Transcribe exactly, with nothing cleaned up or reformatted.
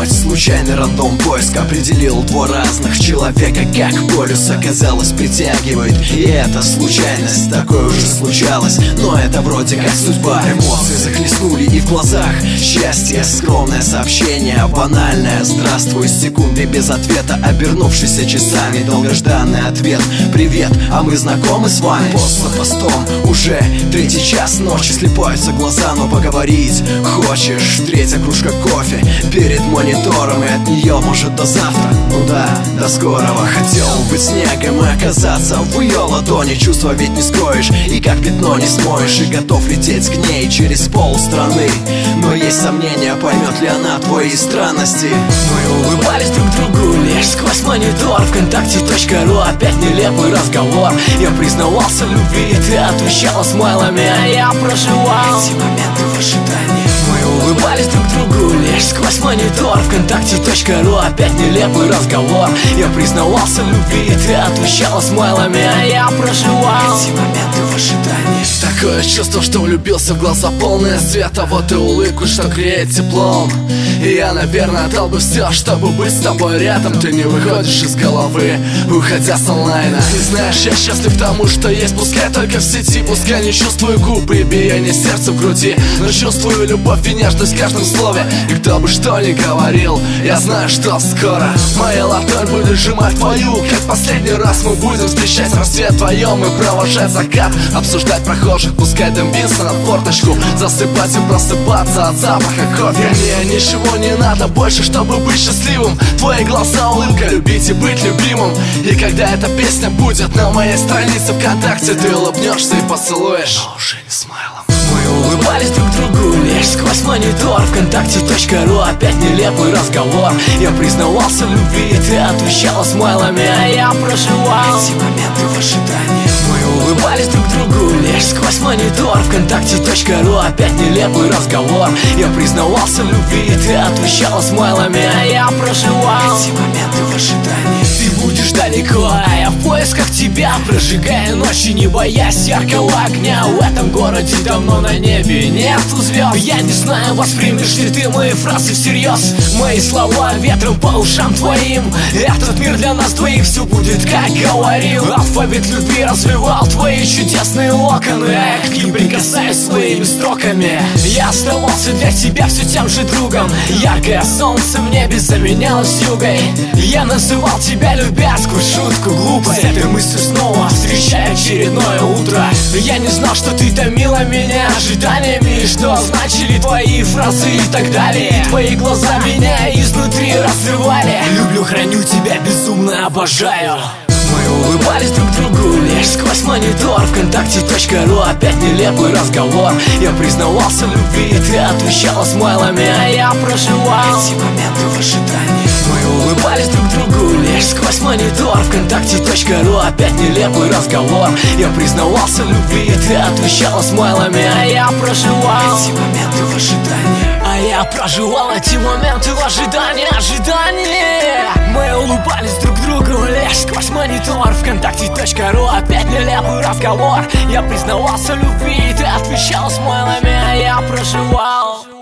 ночь случайный рандом поиск определил два разных человека, как полюс, оказалось, притягивает. И это случайность, такое уже случалось, но это вроде как судьба. Эмоции захлестнули и в глазах счастье, скромное сообщение, банальное здравствуй, секунды без ответа, обернувшийся часами долгожданный ответ: привет, а мы знакомы с вами? Пост за постом, уже третий час ночи, слепаются глаза, но поговорить хочешь. Третья кружка кофе перед монитором, и от нее может до завтра, ну да, до скорого. Хотел быть снегом и оказаться в ее ладони, чувства ведь не скроешь и как пятно не смоешь, и готов лететь к ней через полстраны. Но есть сомнения, поймет ли она твои странности. Мы улыбались друг другу лишь сквозь монитор. ВКонтакте точка ру, опять нелепый разговор. Я признавался в любви, ты отвечала смайлами, а я проживал эти моменты в ожидании. Мы улыбались друг другу лишь сквозь монитор. ВКонтакте точка ру, опять нелепый разговор. Я признавался в любви, ты отвечала смайлами, а я проживал эти моменты в ожидании. Такое чувство, что влюбился в глаза полные света, вот и улыбку, что греет теплом. И я, наверное, отдал бы все, чтобы быть с тобой рядом. Ты не выходишь из головы, уходя с онлайна. И знаешь, я счастлив тому, что есть, пускай только в сети. Пускай не чувствую губы и биение сердца в груди, но чувствую любовь и нежность в каждом слове. И кто бы что ни говорил, я знаю, что скоро моя ладонь будет сжимать твою. Как последний раз мы будем встречать рассвет вдвоем и провожать закат, обсуждать прохожих, пускай дым бинса на форточку, засыпать и просыпаться от запаха кофе. Мне ничего не надо больше, чтобы быть счастливым. Твои глаза, улыбка, любить и быть любимым. И когда эта песня будет на моей странице ВКонтакте, ты улыбнешься и поцелуешь, но уже не смайлом. Мы улыбались друг другу лишь сквозь монитор. ВКонтакте точка ру, опять нелепый разговор. Я признавался в любви, ты отвечала смайлами, а я проживал эти моменты в ожидании. Мы улыбались друг другу лишь сквозь монитор. ВКонтакте точка ру, опять нелепый разговор. Я признавался в любви, ты отвечала смайлами, а я проживал эти моменты в ожидании. Ты будешь далеко, а я в поисках тебя, прожигая ночи, не боясь яркого огня. В этом городе давно на небе нету звезд. Я не знаю, воспримешь ли ты мои фразы всерьез, мои слова ветром по ушам твоим. Этот мир для нас двоих, все будет как говорил. Алфавит любви развивал твои чудесные локоны, а я к ним прикасаюсь своими строками. Я оставался для тебя все тем же другом. Яркое солнце в небе заменялось югой. Я называл тебя, любя, сквозь шутку глупо. С этой мыслью снова встречая очередное утро. Я не знал, что ты томила меня ожиданиями, и что значили твои фразы и так далее. И твои глаза меня изнутри разрывали. Люблю, храню тебя, безумно обожаю. Мы улыбались друг другу лишь сквозь монитор. ВКонтакте точка ру, опять нелепый разговор. Я признавался в любви, ты отвечала смайлами, а я проживал эти моменты в ожидании. Мы улыбались друг другу лишь сквозь монитор. ВКонтакте точка ру, опять нелепый разговор. Я признавался в любви, ты отвечала смайлами, а я проживал эти моменты в ожидании. А я проживал эти моменты в ожидании, ожидании. Мы улыбались друг другу лишь сквозь монитор. ВКонтакте точка ру, опять нелепый разговор. Я признавался в любви, ты отвечал смайлами, а я проживал